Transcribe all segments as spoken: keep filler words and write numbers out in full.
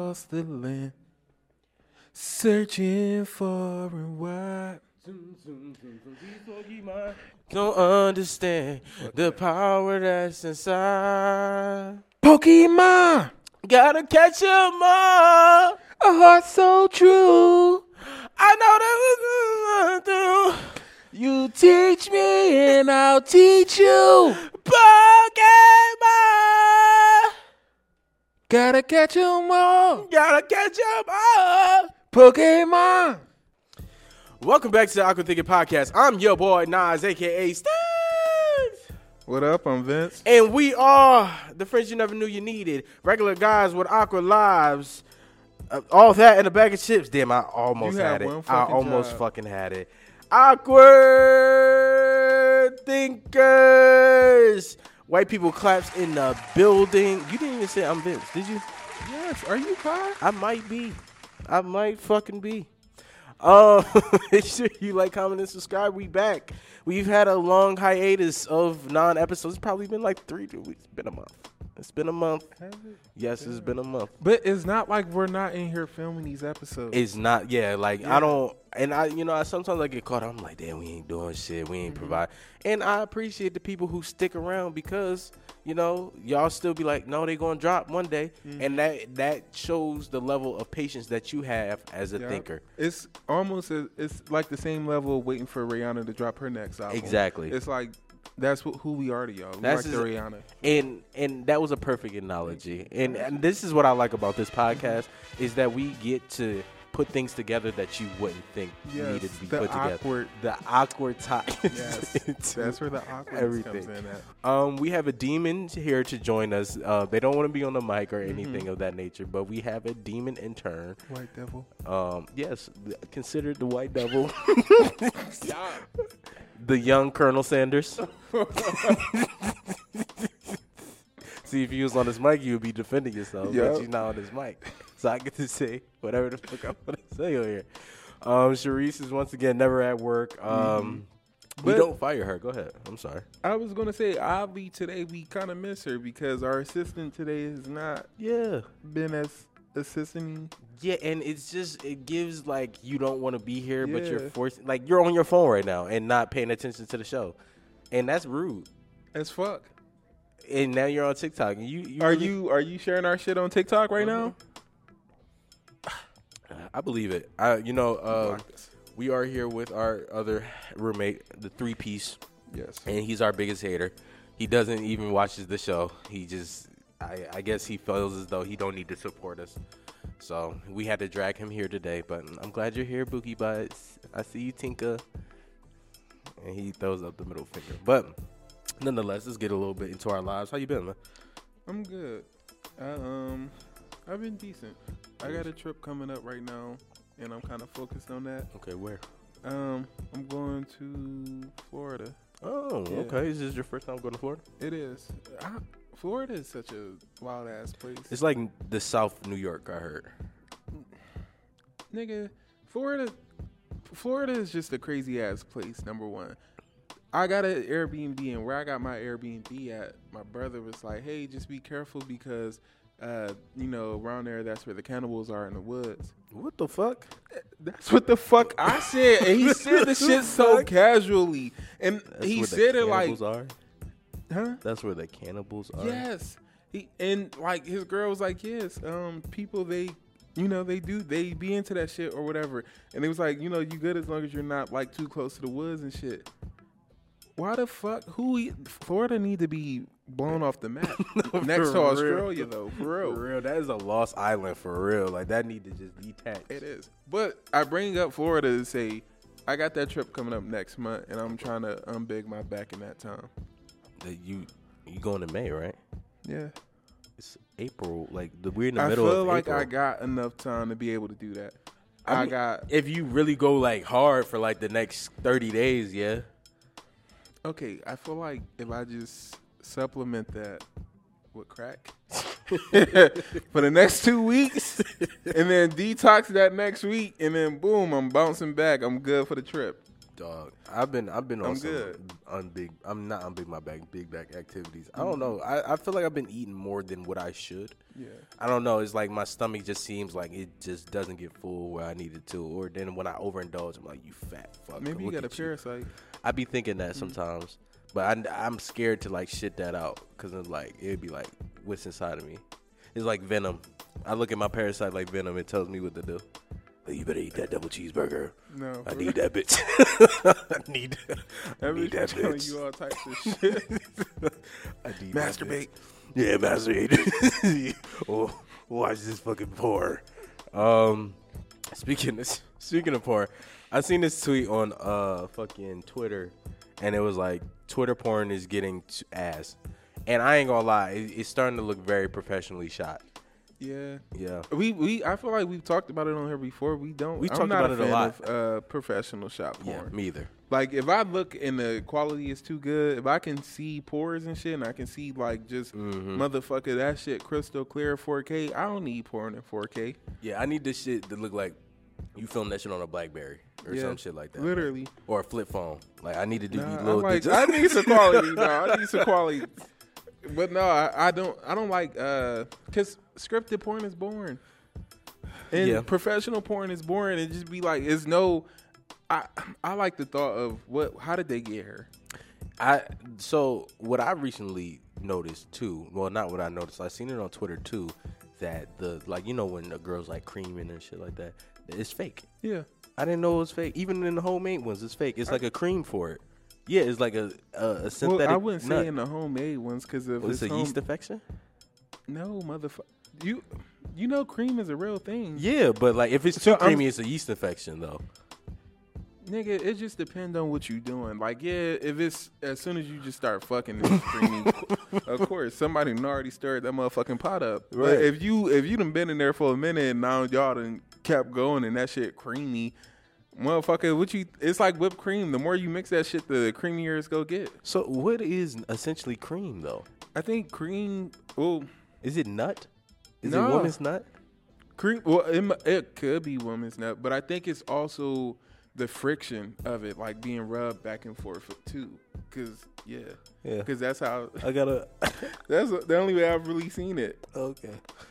across the land, searching far and wide. Don't understand the power that's inside. Pokemon, Gotta catch 'em all. a heart so true. I know that we're going through. You teach me and I'll teach you. Pokemon. Gotta catch 'em all. Gotta catch 'em all. Pokemon. Welcome back to the Awkward Thinking Podcast. I'm your boy Nas, aka Steve. What up? I'm Vince. And we are the friends you never knew you needed. Regular guys with awkward lives. Uh, all that and a bag of chips. Damn, I almost You had had it. one I fucking almost job. fucking had it. Awkward thinkers. White people claps in the building. You didn't even say I'm Vince, did you? Yes. Are you car? I might be. I might fucking be. Um, make sure you like, comment, and subscribe. We back. We've had a long hiatus of non-episodes. It's probably been like three weeks. It's been a month. It's been a month. Has it? Yes, it's been a month. But it's not like we're not in here filming these episodes. It's not, yeah, like, Yeah. I don't, and I, you know, I sometimes I get caught, I'm like, damn, we ain't doing shit, we ain't Mm-hmm. provide, and I appreciate the people who stick around because, you know, y'all still be like, no, they gonna drop one day, Mm-hmm. and that, that shows the level of patience that you have as a Yeah. thinker. It's almost a, it's like the same level of waiting for Rihanna to drop her next album. Exactly. It's like that's wh- who we are to y'all. We That's like the is- Rihanna. And and that was a perfect analogy. And, and this is what I like about this podcast is that we get to put things together that you wouldn't think Yes, needed to be the put together. awkward- The awkward ties. Yes, into that's where the awkwardness everything. comes in at. Um, we have a demon here to join us. Uh, they don't want to be on the mic or Mm-hmm. anything of that nature, but we have a demon intern. White devil. Um, yes, th- considered the white devil. The young Colonel Sanders. See, if you was on his mic, you would be defending yourself, Yep. but you're not on his mic. So I get to say whatever the fuck I want to say over here. Um, Sharice is once again never at work. Um, we But- don't fire her. Go ahead. I'm sorry. I was gonna say, oddly today we kind of miss her because our assistant today has not Yeah. been as assisting. Yeah, and it's just it gives like you don't want to be here, but you're Yeah. forced. Like you're on your phone right now and not paying attention to the show, and that's rude. as fuck. And now you're on TikTok. And you, you Are really- you are you sharing our shit on TikTok right now? I believe it. I, you know, uh, Block this. we are here with our other roommate, the three piece, Yes. and he's our biggest hater. He doesn't even watches the show. He just, I, I guess, he feels as though he don't need to support us. So we had to drag him here today. But I'm glad you're here, Bookie Butts. I see you, Tinka. And he throws up the middle finger. But nonetheless, let's get a little bit into our lives. How you been, man? I'm good. I, um, I've been decent. I got a trip coming up right now, and I'm kind of focused on that. Okay, where? Um, I'm going to Florida. Oh, Yeah. okay. Is this your first time going to Florida? It is. I, Florida is such a wild ass place. It's like the South New York, I heard. Nigga, Florida, Florida is just a crazy ass place. Number one, I got an Airbnb, and where I got my Airbnb at, my brother was like, "Hey, just be careful because, uh, you know, around there, that's where the cannibals are in the woods." What the fuck? That's what the fuck I said, and he said the shit so casually, and That's he where the said it like, cannibals are? "Huh?" That's where the cannibals are? Yes. He and like his girl was like, yes, um, people they, you know, they do they be into that shit or whatever. And it was like, you know, you good as long as you're not like too close to the woods and shit. Why the fuck? Who e- Florida need to be blown off the map next to for real. Australia though, for real. For real, that is a lost island for real. Like that need to just detach. It is. But I bring up Florida to say, I got that trip coming up next month, and I'm trying to unbig my back in that time. That you you going to May, right? Yeah. It's April. Like the we're in the I middle feel of like April. I got enough time to be able to do that. I I mean, got if you really go like hard for like the next thirty days, yeah. okay. I feel like if I just supplement that with crack for the next two weeks, and then detox that next week, and then boom, I'm bouncing back. I'm good for the trip. Dog, I've been I've been on I'm some good. unbig. I'm not on big my back big back activities. I don't know. I, I feel like I've been eating more than what I should. Yeah. I don't know. It's like my stomach just seems like it just doesn't get full where I need it to. Or then when I overindulge, I'm like, you fat fuck. Maybe you look got a at you. parasite. I be thinking that sometimes, but I, I'm scared to like shit that out because it's like it'd be like what's inside of me. It's like venom. I look at my parasite like venom. It tells me what to do. You better eat that double cheeseburger. No, I need that bitch. I need, I need that telling bitch. you all types of shit. I need Masturbate. That bitch. Yeah, masturbate. oh, watch this fucking porn. Um, speaking of, speaking of porn, I seen this tweet on uh fucking Twitter, and it was like Twitter porn is getting t- ass, and I ain't gonna lie, it, it's starting to look very professionally shot. Yeah, Yeah. We we I feel like we've talked about it on here before. We don't. We I'm talked not about a it a fan lot. Of, uh, professional shot Yeah, porn. me either. Like if I look and the quality is too good, if I can see pores and shit, and I can see like just Mm-hmm. motherfucker that shit crystal clear four K. I don't need porn in four K. Yeah, I need this shit to look like you filmed that shit on a BlackBerry or Yeah, some shit like that. literally. Or a flip phone. Like I need to do Nah, these I, little like, things. I need some quality. No, I need some quality. But no, I, I don't. I don't like uh, cause scripted porn is boring, and Yeah. professional porn is boring. It just be like it's no. I I like the thought of what. How did they get her? I so what I recently noticed too. Well, not what I noticed. I seen it on Twitter too. That the like you know when the girls like creaming and shit like that, it's fake. Yeah, I didn't know it was fake. Even in the homemade ones, it's fake. It's like a cream for it. Yeah, it's like a a, a synthetic. well, I wouldn't nut. say in the homemade ones because if Well, it's it's a home, yeast infection. no motherfucker. You you know cream is a real thing. Yeah, but like if it's too So I'm- creamy, it's a yeast infection though. Nigga, it just depends on what you doing. Like, yeah, if it's as soon as you just start fucking and screaming, of course, somebody done already stirred that motherfucking pot up. Right. But if you if you done been in there for a minute and now y'all done kept going and that shit creamy, motherfucker, what you? It's like whipped cream. The more you mix that shit, the creamier it's gonna get. So what is essentially cream though? I think cream. Well, Is it nut? Is No. it woman's nut? cream. Well, it, m- it could be woman's nut, but I think it's also the friction of it, like being rubbed back and forth too. Cause yeah, Yeah. cause that's how. I gotta. That's the only way I've really seen it. Okay.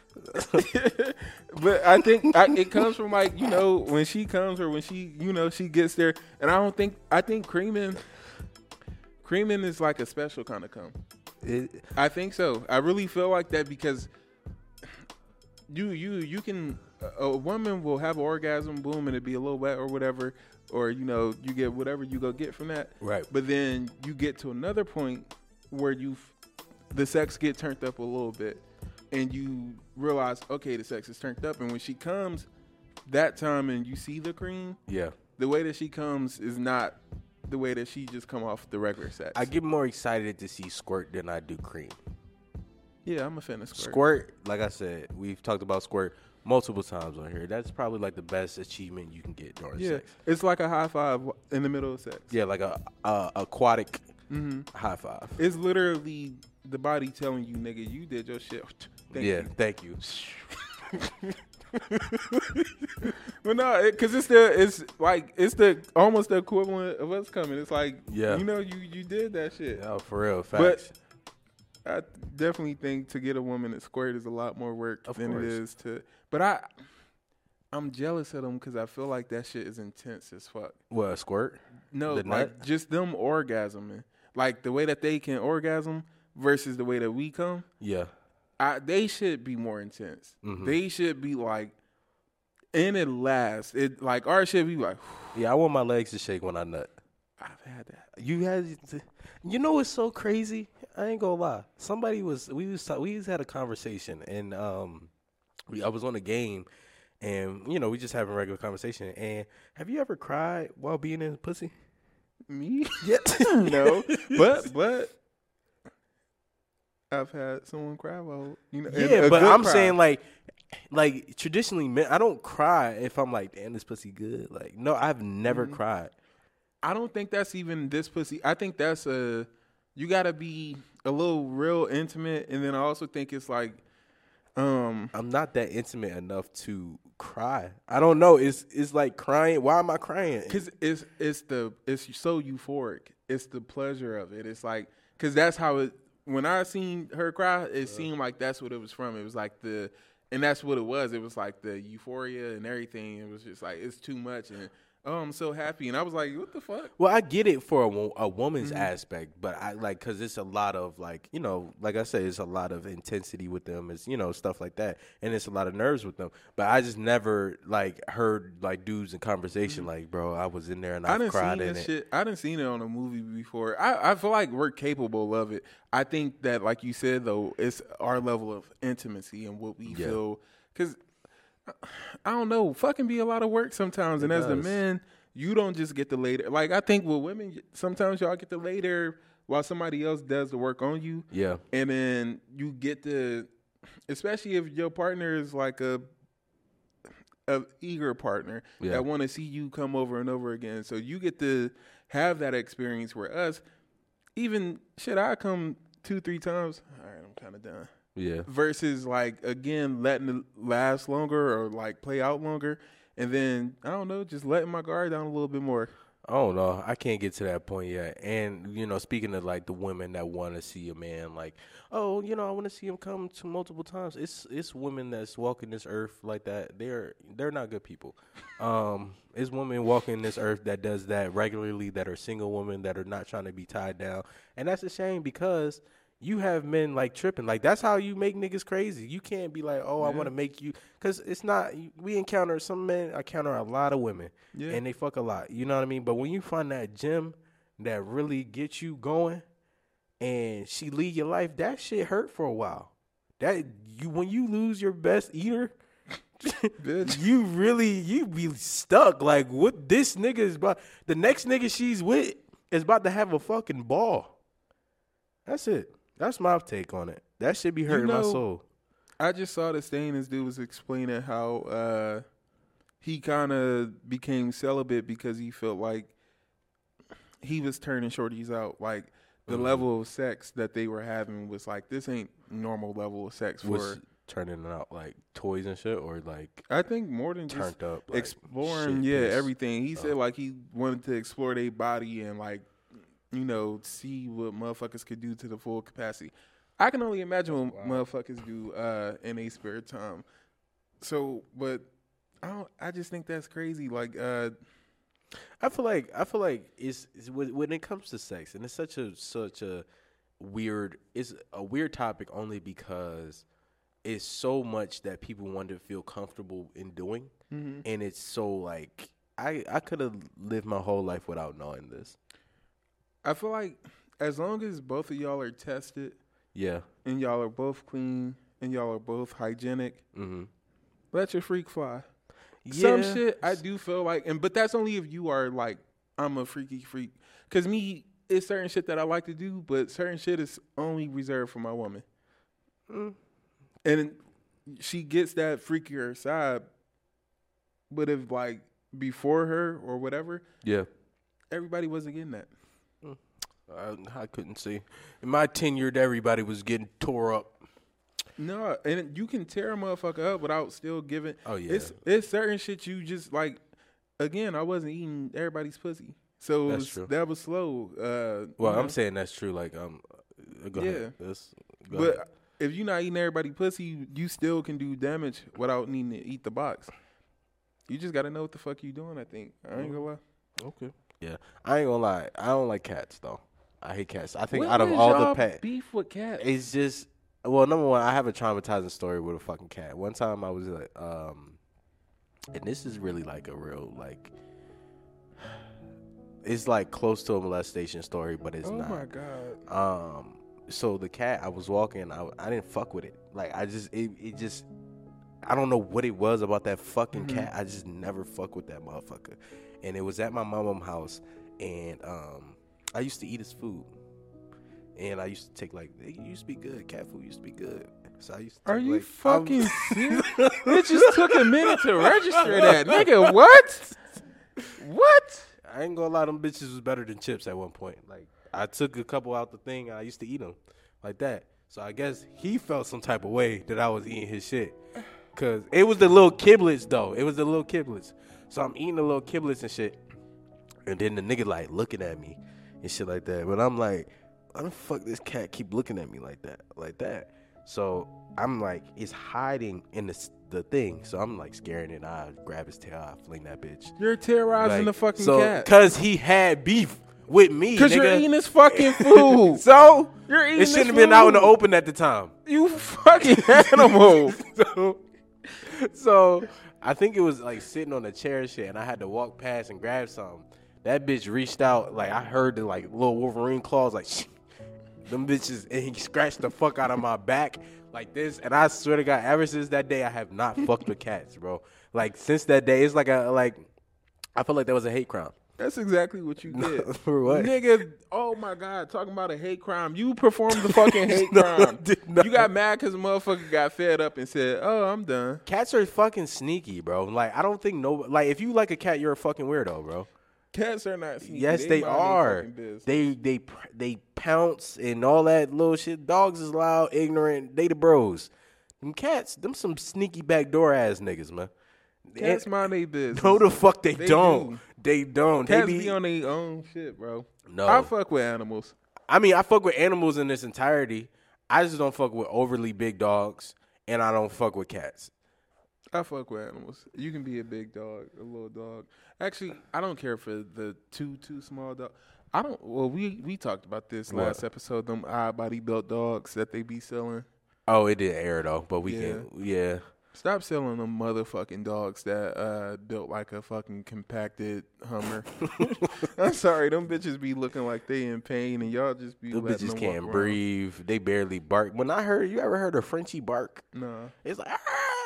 But I think I, it comes from like you know when she comes or when she you know she gets there, and I don't think I think creaming, creaming is like a special kind of cum. It, I think so. I really feel like that because you you you can a a woman will have an orgasm, boom, and it be a little wet or whatever, or you know you get whatever you go get from that. Right. But then you get to another point where you the sex get turned up a little bit, and you realize okay the sex is turned up, and when she comes that time and you see the cream, yeah. the way that she comes is not the way that she just come off the regular sex. I get more excited to see squirt than I do cream. yeah, I'm a fan of squirt. Squirt, like I said, we've talked about squirt multiple times on here. That's probably like the best achievement you can get during Yeah, sex. it's like a high five in the middle of sex. Yeah, like a, a aquatic hmm high five. It's literally the body telling you, nigga, you did your shit. Thank yeah, you. thank you. But no, because it, it's the it's like it's the almost the equivalent of us coming. It's like Yeah. you know, you you did that shit. Oh, for real, But facts. I definitely think to get a woman to squirt is a lot more work Of than course. it is to. But I, I'm jealous of them because I feel like that shit is intense as fuck. What, a squirt? No, The like nut? just them orgasming, like the way that they can orgasm versus the way that we come. Yeah. I, they should be more intense. Mhm. They should be like, and it lasts. It like our should be like. Yeah, I want my legs to shake when I nut. I've had that. You had, you know what's so crazy? I ain't gonna lie. Somebody was we was ta- we just had a conversation, and um, we, I was on a game, and you know we just having a regular conversation. And have you ever cried while being in pussy? Me? Yeah. No, but but I've had someone cry while you know. and Yeah, a but good I'm cry. saying like, like traditionally, men, I don't cry if I'm like, damn, this pussy good. Like, no, I've never Mm-hmm. cried. I don't think that's even this pussy. I think that's a you gotta be a little real intimate, and then I also think it's like, um, I'm not that intimate enough to cry. I don't know. It's it's like crying. Why am I crying? Because it's it's the it's so euphoric. It's the pleasure of it. It's like because that's how it. When I seen her cry, it uh, seemed like that's what it was from. It was like the, and that's what it was. It was like the euphoria and everything. It was just like it's too much and. Oh, I'm so happy, and I was like, "What the fuck?" Well, I get it for a, a woman's mm-hmm. aspect, but I like because it's a lot of like you know, like I said, it's a lot of intensity with them. It's you know stuff like that, and it's a lot of nerves with them. But I just never like heard like dudes in conversation mm-hmm. like, "Bro, I was in there and I, I cried in it." Shit. I didn't seen it on a movie before. I, I feel like we're capable of it. I think that, like you said, though, it's our level of intimacy and what we yeah. feel because. I don't know. Fucking be a lot of work sometimes, it and does. As the men, you don't just get the later. Like I think with women, sometimes y'all get the later while somebody else does the work on you. Yeah, and then you get the, especially if your partner is like a, a eager partner yeah. that want to see you come over and over again. So you get to have that experience where us, even shit, I come two, three times. All right, I'm kind of done. Yeah. Versus like again letting it last longer or like play out longer, and then I don't know, just letting my guard down a little bit more. I don't know. I can't get to that point yet. And you know, speaking of like the women that want to see a man, like, oh, you know, I want to see him come to multiple times. It's it's women that's walking this earth like that. They're they're not good people. Um, it's women walking this earth that does that regularly. That are single women that are not trying to be tied down, and that's a shame because. You have men like tripping. Like that's how you make niggas crazy. You can't be like, oh, yeah. I want to make you, because it's not. We encounter some men. I encounter a lot of women, yeah. and they fuck a lot. You know what I mean? But when you find that gem that really gets you going, and she lead your life, that shit hurt for a while. That you when you lose your best eater, you really you be stuck. Like what this nigga is about. The next nigga she's with is about to have a fucking ball. That's it. That's my take on it. That should be hurting you know, my soul. I just saw this thing. This dude was explaining how uh, he kind of became celibate because he felt like he was turning shorties out. Like the mm-hmm. level of sex that they were having was like, this ain't normal level of sex for was turning it out like toys and shit, or like I think more than turned just up, like exploring. Shit, yeah, piss. everything. He oh. said like he wanted to explore their body and like. You know, see what motherfuckers could do to the full capacity. I can only imagine what wow. motherfuckers do uh, in a spare time. So, but I don't. I just think that's crazy. Like, uh, I feel like I feel like it's, it's when it comes to sex, and it's such a such a weird. It's a weird topic only because it's so much that people want to feel comfortable in doing, mm-hmm. and it's so like I I could have lived my whole life without knowing this. I feel like as long as both of y'all are tested, yeah, and y'all are both clean, and y'all are both hygienic, mm-hmm. let your freak fly. Yeah. Some shit I do feel like, and but that's only if you are like, I'm a freaky freak. Because me, it's certain shit that I like to do, but certain shit is only reserved for my woman. Mm. And she gets that freakier side, but if like before her or whatever, yeah, everybody wasn't getting that. I, I couldn't see. In my tenure, everybody was getting tore up. No, and you can tear a motherfucker up without still giving. Oh, yeah. It's, it's certain shit you just, like, again, I wasn't eating everybody's pussy. So that's was, true. That was slow. Uh, well, I'm know? saying that's true. Like, um, go yeah. ahead. Let's, go but ahead. If you're not eating everybody's pussy, you still can do damage without needing to eat the box. You just got to know what the fuck you doing, I think. I ain't gonna lie. Okay. Yeah. I ain't gonna lie. I don't like cats, though. I hate cats. I think what out of all y'all the pets, beef with cats. It's just well, number one, I have a traumatizing story with a fucking cat. One time I was like, um, and this is really like a real like, it's like close to a molestation story, but it's oh not. Oh my god. Um, so the cat, I was walking, I I didn't fuck with it. Like I just it it just. I don't know what it was about that fucking mm-hmm. cat. I just never fuck with that motherfucker. And it was at my mama's house, and um. I used to eat his food, and I used to take like it used to be good. Cat food used to be good, so I used to. Are take, you like, fucking serious? It just took a minute to register that, nigga. What? What? I ain't gonna lie, them bitches was better than chips at one point. Like I took a couple out the thing, and I used to eat them like that. So I guess he felt some type of way that I was eating his shit. Cause it was the little kiblets though. It was the little kiblets. So I'm eating the little kiblets and shit. And then the nigga like looking at me and shit like that. But I'm like, why the fuck this cat keep looking at me like that? Like that. So I'm like, it's hiding in the the thing. So I'm like scaring it. I grab his tail, I fling that bitch. You're terrorizing Like, the fucking so, cat. Cause he had beef with me. Because you're nigga. eating his fucking food. So You're eating it shouldn't his have been out in the food. open at the time. You fucking animal. so, so I think it was like sitting on a chair and shit, and I had to walk past and grab something. That bitch reached out, like I heard the like little Wolverine claws, like them bitches, and he scratched the fuck out of my back like this. And I swear to God, ever since that day, I have not fucked with cats, bro. Like since that day, it's like a like I feel like that was a hate crime. That's exactly what you did. For what? Nigga, oh my God, talking about a hate crime. You performed the fucking hate No, I crime. did not. You got mad because a motherfucker got fed up and said, oh, I'm done. Cats are fucking sneaky, bro. Like I don't think no, like if you like a cat, you're a fucking weirdo, bro. Cats are not sneaky. Yes, they, mind their are. fucking business. They they they pounce and all that little shit. Dogs is loud, ignorant. They the bros. Them cats, them some sneaky backdoor ass niggas, man. Cats And- mind their business. No, the fuck they, They don't. do. They don't. Cats they be, be, on their own shit, bro. No. I fuck with animals. I mean, I fuck with animals in this entirety. I just don't fuck with overly big dogs, and I don't fuck with cats. I fuck with animals. You can be a big dog, a little dog. Actually, I don't care for the two too small dog. I don't. Well, we we talked about this What? last episode. Them odd body built dogs that they be selling. Oh, it did air though, but we Yeah. can, yeah. Stop selling them motherfucking dogs that uh, built like a fucking compacted Hummer. I'm sorry, them bitches be looking like they in pain, and y'all just be The letting bitches them can't walk breathe. They barely bark. When I heard, you ever heard a Frenchie bark? Around. Nah. It's like,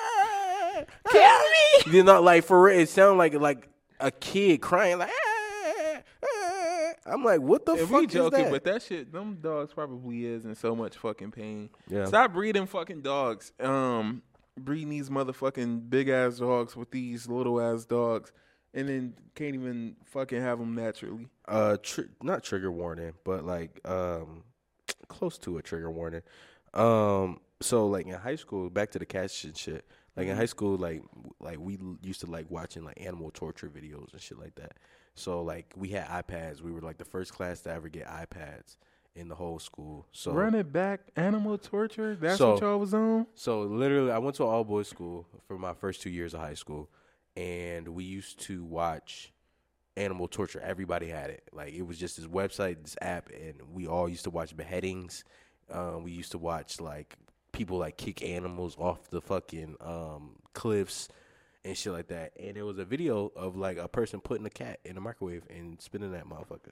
ah, kill me. You know, like for real, it sounded like like a kid crying, like. Ah, ah. I'm like, what the If fuck we is joking, that? but that shit, them dogs probably is in so much fucking pain. Yeah. Stop breeding fucking dogs. Um, breeding these motherfucking big ass dogs with these little ass dogs, and then can't even fucking have them naturally. Uh, tr- not trigger warning, but like um, close to a trigger warning. Um, so like in high school, back to the cat shit, shit. Like in high school, like w- like we l- used to like watching like animal torture videos and shit like that. So like we had iPads. We were like the first class to ever get iPads in the whole school. So Run it back, animal torture. That's So- what y'all was on. So literally, I went to an all boys school for my first two years of high school, and we used to watch animal torture. Everybody had it. Like it was just this website, this app, and we all used to watch beheadings. Um, we used to watch like people like kick animals off the fucking um, cliffs and shit like that. And there was a video of like a person putting a cat in the microwave and spinning that motherfucker.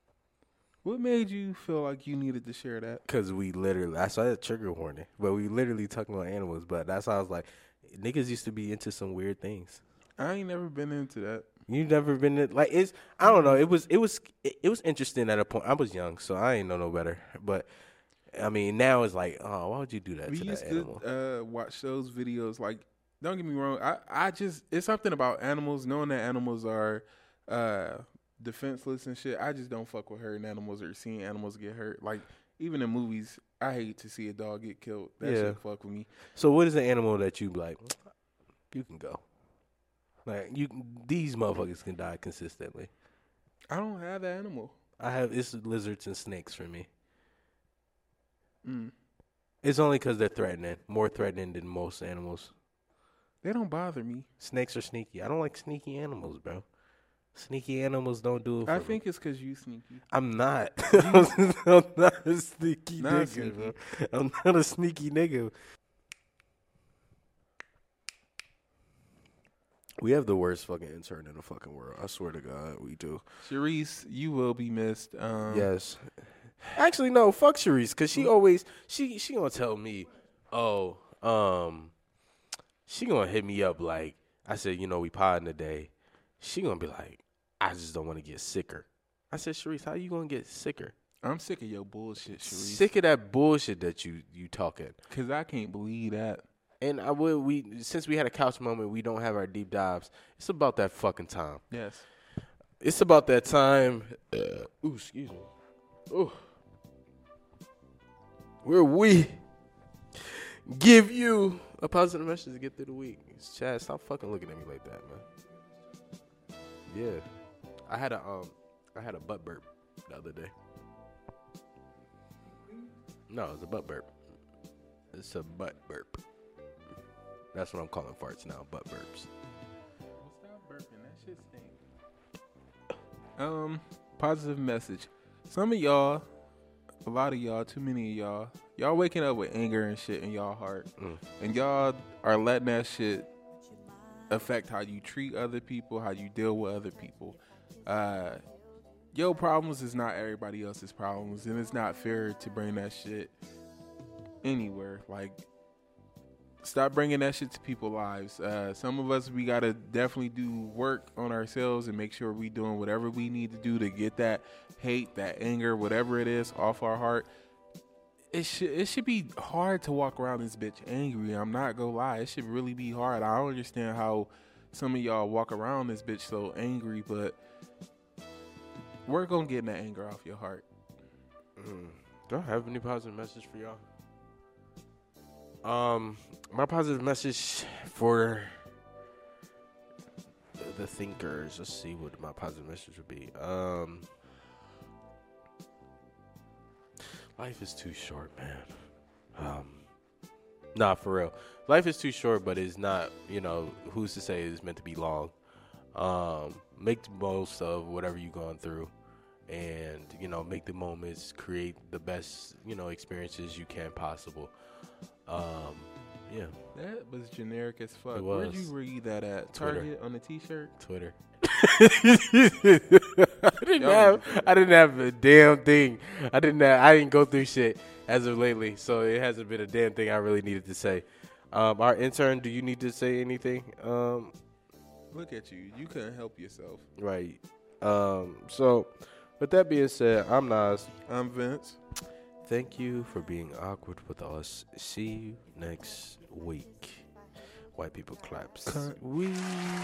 What made you feel like you needed to share that? Cause we literally, I saw that trigger warning, but we literally talking about animals. But that's how I was like, niggas used to be into some weird things. I ain't never been into that. You never been in, like it's, I don't know. It was, it was, it, it was interesting at a point. I was young, so I ain't know no better. But I mean, now it's like, oh, why would you do that We to used that animal? to uh, watch those videos. Like, don't get me wrong. I, I just, it's something about animals, knowing that animals are uh, defenseless and shit. I just don't fuck with hurting animals or seeing animals get hurt. Like, even in movies, I hate to see a dog get killed. That Yeah. shit fuck with me. So what is the animal that you like? You can go. Like you, these motherfuckers can die consistently. I don't have an animal. I have it's lizards and snakes for me. Mm. It's only because they're threatening, more threatening than most animals. They don't bother me. Snakes are sneaky. I don't like sneaky animals, bro. Sneaky animals don't do it for I me. think it's because you sneaky. I'm not. I'm not a sneaky Not nigga, sneaky. bro. I'm not a sneaky nigga. We have the worst fucking intern in the fucking world. I swear to God, we do. Sharice, you will be missed. Um, Yes. Actually, no. Fuck Sharice, because she always she she gonna tell me, oh, um, she gonna hit me up like I said. You know, we podding today. She gonna be like, I just don't want to get sicker. I said, Sharice, how you gonna get sicker? I'm sick of your bullshit, Sharice. Sick of that bullshit that you you talking. Because I can't believe that. And I would we since we had a couch moment, we don't have our deep dives. It's about that fucking time. Yes. It's about that time. Uh, ooh, excuse me. Ooh. Where we give you a positive message to get through the week. It's Chad, stop fucking looking at me like that, man. Yeah, I had a um, I had a butt burp the other day. No, it's a butt burp. It's a butt burp. That's what I'm calling farts now, butt burps. Well, stop burping. That shit stink. Um, positive message. Some of y'all, a lot of y'all, too many of y'all, y'all waking up with anger and shit in y'all heart. Mm. And y'all are letting that shit affect how you treat other people, how you deal with other people. Uh, your problems is not everybody else's problems, and it's not fair to bring that shit anywhere. Like, stop bringing that shit to people's lives. Uh, some of us, we gotta definitely do work on ourselves and make sure we doing whatever we need to do to get that hate, that anger, whatever it is, off our heart. It should it should be hard to walk around this bitch angry. I'm not gonna lie. It should really be hard. I don't understand how some of y'all walk around this bitch so angry, but work on getting that anger off your heart. Mm. Do I have any positive message for y'all? Um, my positive message for the thinkers. Let's see what my positive message would be. Um, life is too short, man. Um, nah, for real. Life is too short, but it's not, you know, who's to say it's meant to be long. Um, make the most of whatever you're going through. And, you know, make the moments, create the best, you know, experiences you can possible. Um, yeah. That was generic as fuck. It Where'd was. you read that at? Target Twitter. on the t-shirt? Twitter. I didn't have I didn't have a damn thing. I didn't have, I didn't go through shit as of lately, so it hasn't been a damn thing I really needed to say. Um, our intern, do you need to say anything? Um, Look at you. You couldn't help yourself. right. Um, so with that being said, I'm Nas. I'm Vince. Thank you for being awkward with us. See you next week. White people claps. Cunt. We